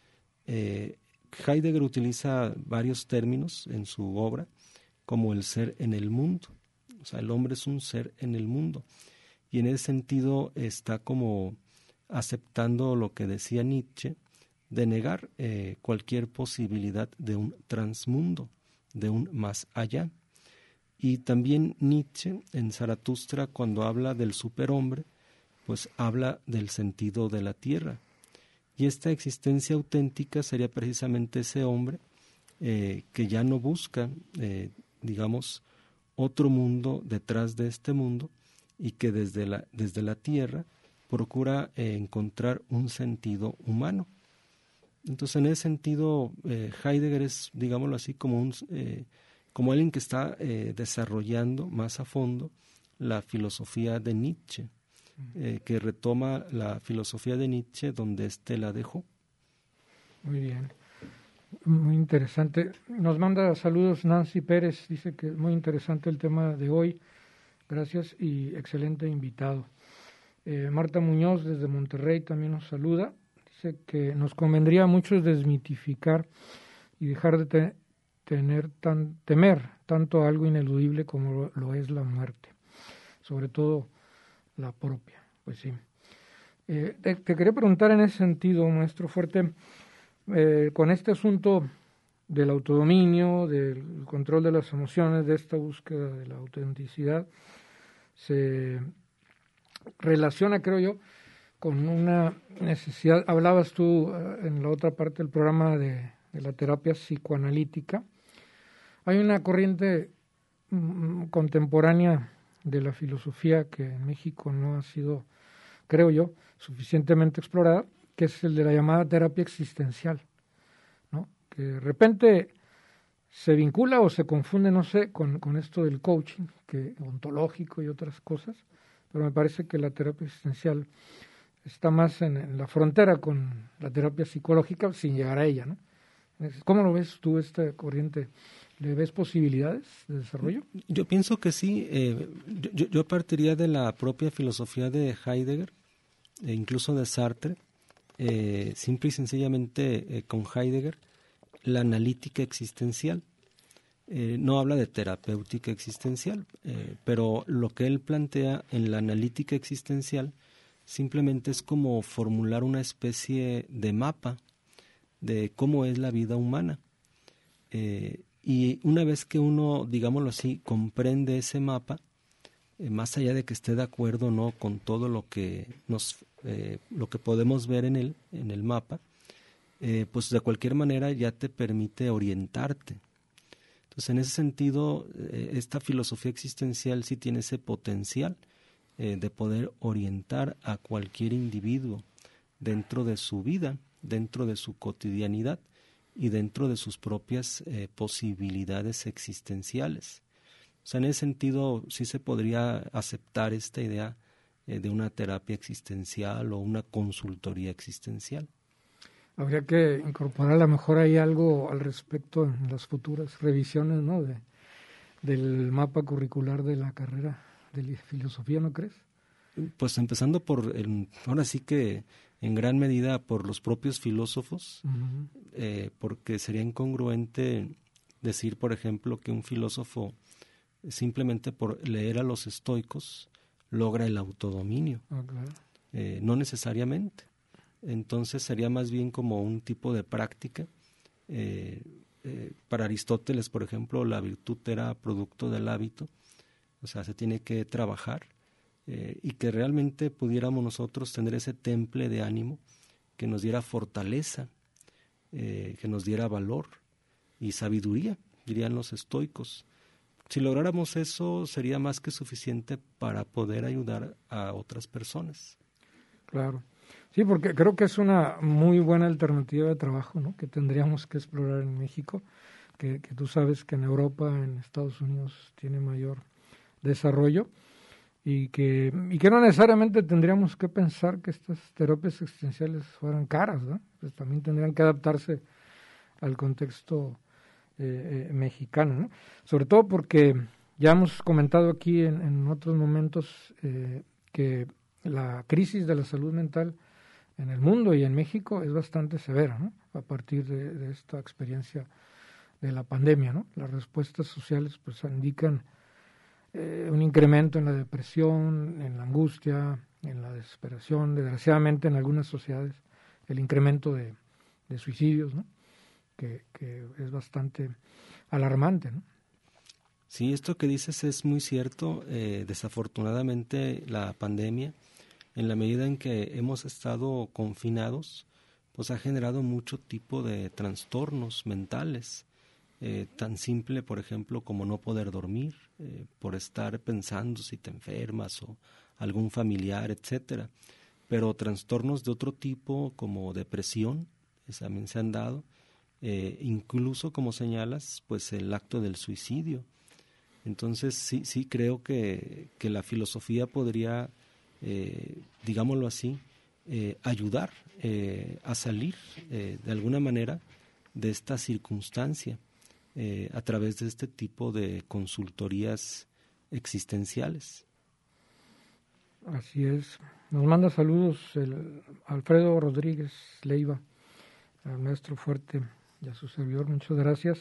Heidegger utiliza varios términos en su obra, como el ser en el mundo. O sea, el hombre es un ser en el mundo. Y en ese sentido está como aceptando lo que decía Nietzsche, de negar cualquier posibilidad de un transmundo, de un más allá. Y también Nietzsche, en Zaratustra, cuando habla del superhombre, pues habla del sentido de la tierra. Y esta existencia auténtica sería precisamente ese hombre que ya no busca, digamos, otro mundo detrás de este mundo, y que desde la tierra procura encontrar un sentido humano. Entonces, en ese sentido, Heidegger es, digámoslo así, como alguien que está desarrollando más a fondo la filosofía de Nietzsche, que retoma la filosofía de Nietzsche donde éste la dejó. Muy bien, muy interesante. Nos manda saludos Nancy Pérez, dice que es muy interesante el tema de hoy. Gracias y excelente invitado. Marta Muñoz desde Monterrey también nos saluda. Dice que nos convendría a muchos desmitificar y dejar de temer tanto algo ineludible como lo es la muerte, sobre todo la propia. Pues sí. Te quería preguntar en ese sentido, maestro Fuerte, con este asunto del autodominio, del control de las emociones, de esta búsqueda de la autenticidad, se relaciona, creo yo, con una necesidad. Hablabas tú en la otra parte del programa de la terapia psicoanalítica. Hay una corriente contemporánea de la filosofía que en México no ha sido, creo yo, suficientemente explorada, que es el de la llamada terapia existencial, ¿no? Que de repente se vincula o se confunde, no sé, con esto del coaching, que ontológico y otras cosas, pero me parece que la terapia existencial está más en la frontera con la terapia psicológica sin llegar a ella, ¿no? ¿Cómo lo ves tú, esta corriente? ¿Le ves posibilidades de desarrollo? Yo pienso que sí. Yo partiría de la propia filosofía de Heidegger, e incluso de Sartre, simple y sencillamente con Heidegger, la analítica existencial. No habla de terapéutica existencial, pero lo que él plantea en la analítica existencial simplemente es como formular una especie de mapa de cómo es la vida humana. Y una vez que uno, digámoslo así, comprende ese mapa, más allá de que esté de acuerdo o no con todo lo que lo que podemos ver en el mapa, pues de cualquier manera ya te permite orientarte. Entonces, en ese sentido, esta filosofía existencial sí tiene ese potencial de poder orientar a cualquier individuo dentro de su vida, dentro de su cotidianidad y dentro de sus propias posibilidades existenciales. O sea, en ese sentido sí se podría aceptar esta idea de una terapia existencial o una consultoría existencial. Habría que incorporar a lo mejor ahí algo al respecto en las futuras revisiones, ¿no? Del mapa curricular de la carrera de filosofía, ¿no crees? Pues empezando ahora sí que en gran medida por los propios filósofos, porque sería incongruente decir, por ejemplo, que un filósofo simplemente por leer a los estoicos logra el autodominio. Claro. No necesariamente. Entonces sería más bien como un tipo de práctica. Para Aristóteles, por ejemplo, la virtud era producto del hábito, o sea, se tiene que trabajar, y que realmente pudiéramos nosotros tener ese temple de ánimo que nos diera fortaleza, que nos diera valor y sabiduría, dirían los estoicos. Si lográramos eso, sería más que suficiente para poder ayudar a otras personas. Claro. Sí, porque creo que es una muy buena alternativa de trabajo, ¿no? Que tendríamos que explorar en México, que tú sabes que en Europa, en Estados Unidos tiene mayor desarrollo y que no necesariamente tendríamos que pensar que estas terapias existenciales fueran caras, ¿no? Pues también tendrían que adaptarse al contexto mexicano, ¿no? Sobre todo porque ya hemos comentado aquí en otros momentos que la crisis de la salud mental en el mundo y en México es bastante severa, ¿no? A partir de esta experiencia de la pandemia, ¿no? Las respuestas sociales pues indican un incremento en la depresión, en la angustia, en la desesperación, desgraciadamente en algunas sociedades el incremento de suicidios, ¿no? Que es bastante alarmante, ¿no? Sí, esto que dices es muy cierto. Desafortunadamente la pandemia, en la medida en que hemos estado confinados, pues ha generado mucho tipo de trastornos mentales, tan simple, por ejemplo, como no poder dormir, por estar pensando si te enfermas o algún familiar, etcétera. Pero trastornos de otro tipo, como depresión, también se han dado, incluso, como señalas, pues el acto del suicidio. Entonces sí creo que la filosofía podría, digámoslo así, ayudar a salir de alguna manera de esta circunstancia a través de este tipo de consultorías existenciales. Así es. Nos manda saludos el Alfredo Rodríguez Leiva, al maestro Fuerte y a su servidor. Muchas gracias.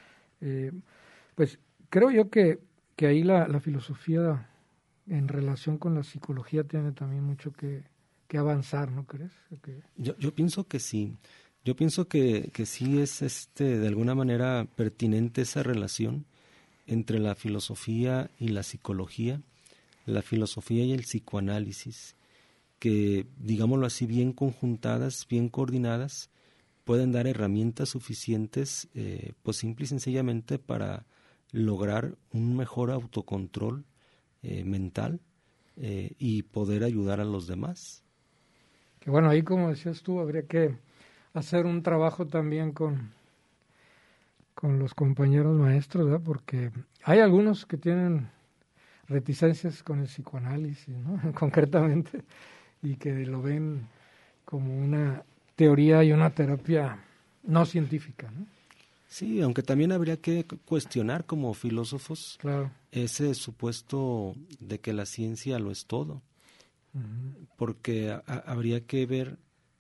Pues creo yo que ahí la filosofía en relación con la psicología tiene también mucho que avanzar, ¿no crees? Yo pienso que sí. Yo pienso que sí es de alguna manera pertinente esa relación entre la filosofía y la psicología, la filosofía y el psicoanálisis, que, digámoslo así, bien conjuntadas, bien coordinadas, pueden dar herramientas suficientes, pues simple y sencillamente para lograr un mejor autocontrol mental y poder ayudar a los demás. Que bueno, ahí como decías tú, habría que hacer un trabajo también con los compañeros maestros, ¿verdad? Porque hay algunos que tienen reticencias con el psicoanálisis, ¿no? Concretamente, y que lo ven como una teoría y una terapia no científica, ¿no? Sí, aunque también habría que cuestionar como filósofos, claro, ese supuesto de que la ciencia lo es todo, porque habría que ver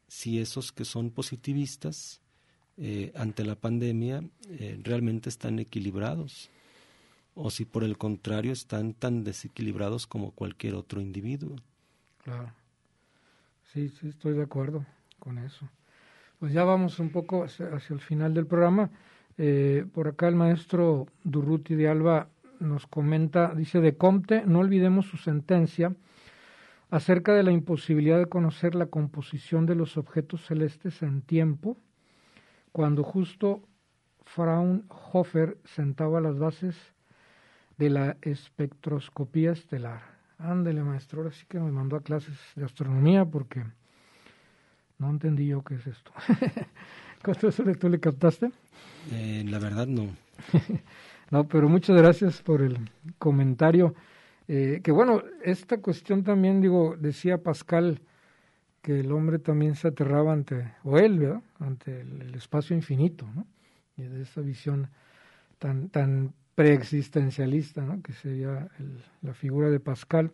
si esos que son positivistas ante la pandemia realmente están equilibrados, o si por el contrario están tan desequilibrados como cualquier otro individuo. Claro. Sí, estoy de acuerdo con eso. Pues ya vamos un poco hacia el final del programa. Por acá el maestro Durruti de Alba nos comenta, dice: de Comte, no olvidemos su sentencia acerca de la imposibilidad de conocer la composición de los objetos celestes en tiempo, cuando justo Fraunhofer sentaba las bases de la espectroscopía estelar. Ándele, maestro, ahora sí que nos mandó a clases de astronomía porque no entendí yo qué es esto. ¿Tú le captaste? La verdad no. No, pero muchas gracias por el comentario. Que bueno, esta cuestión también, decía Pascal que el hombre también se aterraba ¿verdad? Ante el espacio infinito, ¿no? Y de esa visión tan preexistencialista, ¿no? Que sería la figura de Pascal.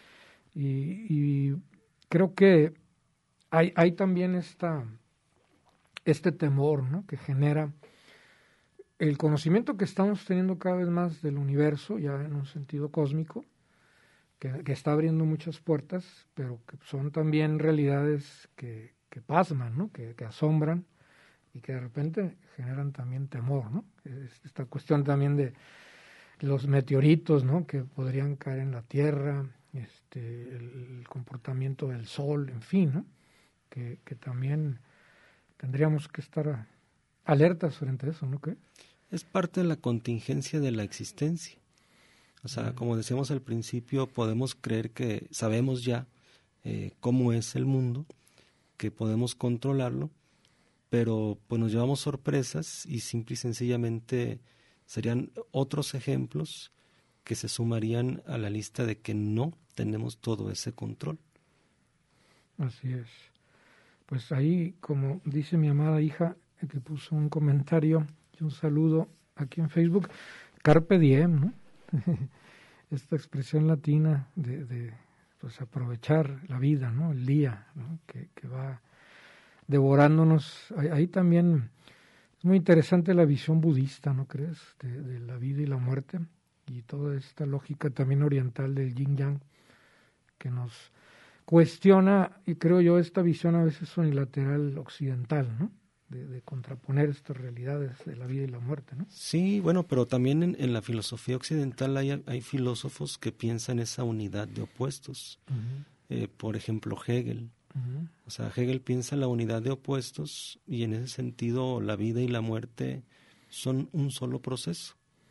Y creo que hay también este temor, ¿no? Que genera el conocimiento que estamos teniendo cada vez más del universo, ya en un sentido cósmico, que está abriendo muchas puertas, pero que son también realidades que pasman, ¿no? Que asombran y que de repente generan también temor, ¿no? Esta cuestión también de los meteoritos, ¿no? Que podrían caer en la Tierra, el comportamiento del Sol, en fin, ¿no? Que también tendríamos que estar alertas frente a eso, ¿no crees? Es parte de la contingencia de la existencia. O sea, como decíamos al principio, podemos creer que sabemos ya cómo es el mundo, que podemos controlarlo, pero pues nos llevamos sorpresas y simple y sencillamente serían otros ejemplos que se sumarían a la lista de que no tenemos todo ese control. Así es. Pues ahí, como dice mi amada hija, que puso un comentario y un saludo aquí en Facebook, Carpe Diem, ¿no? Esta expresión latina de pues aprovechar la vida, ¿no? El día, ¿no? Que va devorándonos. Ahí también es muy interesante la visión budista, ¿no crees? De la vida y la muerte, y toda esta lógica también oriental del yin yang, que nos cuestiona, y creo yo, esta visión a veces unilateral occidental, ¿no? De contraponer estas realidades de la vida y la muerte, ¿no? Sí, bueno, pero también en la filosofía occidental hay filósofos que piensan esa unidad de opuestos. Uh-huh. Por ejemplo, Hegel. Uh-huh. O sea, Hegel piensa la unidad de opuestos y en ese sentido la vida y la muerte son un solo proceso.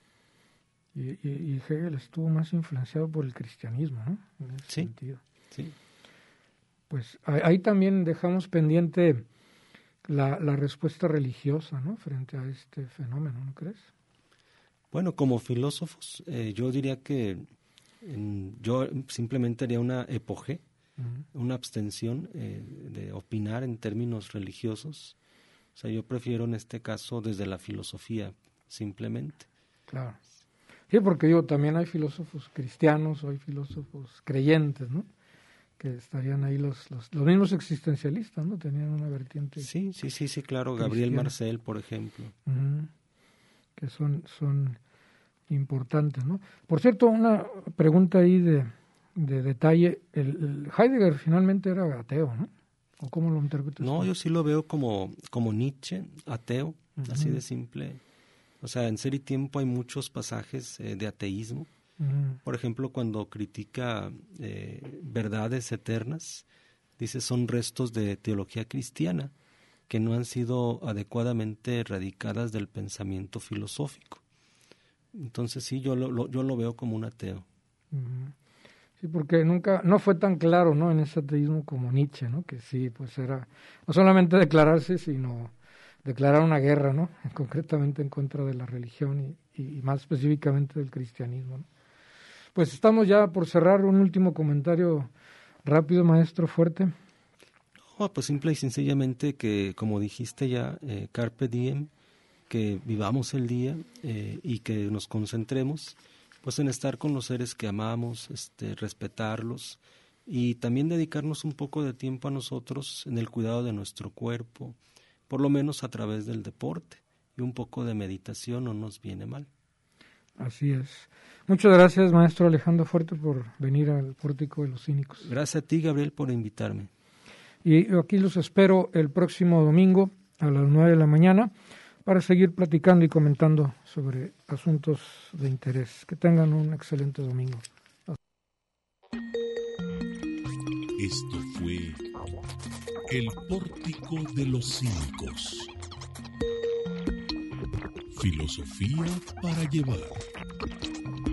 Y Hegel estuvo más influenciado por el cristianismo, ¿no? En ese sentido. Sí. Pues ahí también dejamos pendiente la respuesta religiosa, ¿no? Frente a este fenómeno, ¿no crees? Bueno, como filósofos, yo diría que yo simplemente haría una epoge, uh-huh, una abstención de opinar en términos religiosos. O sea, yo prefiero en este caso desde la filosofía, simplemente. Claro. Sí, porque también hay filósofos cristianos o hay filósofos creyentes, ¿no? Que estarían ahí los mismos existencialistas, ¿no? Tenían una vertiente. Sí, claro. Cristiana. Gabriel Marcel, por ejemplo. Uh-huh. Que son importantes, ¿no? Por cierto, una pregunta ahí de detalle. El Heidegger finalmente era ateo, ¿no? ¿O cómo lo interpretas? No, yo sí lo veo como Nietzsche, ateo, uh-huh, así de simple. O sea, en Ser y Tiempo hay muchos pasajes de ateísmo. Uh-huh. Por ejemplo, cuando critica verdades eternas, dice son restos de teología cristiana que no han sido adecuadamente erradicadas del pensamiento filosófico. Entonces sí, yo lo veo como un ateo. Uh-huh. Sí, porque no fue tan claro, ¿no? En ese ateísmo como Nietzsche, ¿no? Que sí, pues era no solamente declararse, sino declarar una guerra, ¿no? Concretamente en contra de la religión y más específicamente del cristianismo, ¿no? Pues estamos ya por cerrar. Un último comentario rápido, maestro, fuerte. No, pues simple y sencillamente que, como dijiste ya, Carpe Diem, que vivamos el día y que nos concentremos pues en estar con los seres que amamos, respetarlos y también dedicarnos un poco de tiempo a nosotros en el cuidado de nuestro cuerpo, por lo menos a través del deporte, y un poco de meditación no nos viene mal. Así es. Muchas gracias, maestro Alejandro Fuerte, por venir al Pórtico de los Cínicos. Gracias a ti, Gabriel, por invitarme. Y aquí los espero el próximo domingo a las 9 de la mañana para seguir platicando y comentando sobre asuntos de interés. Que tengan un excelente domingo. Esto fue El Pórtico de los Cínicos. Filosofía para llevar.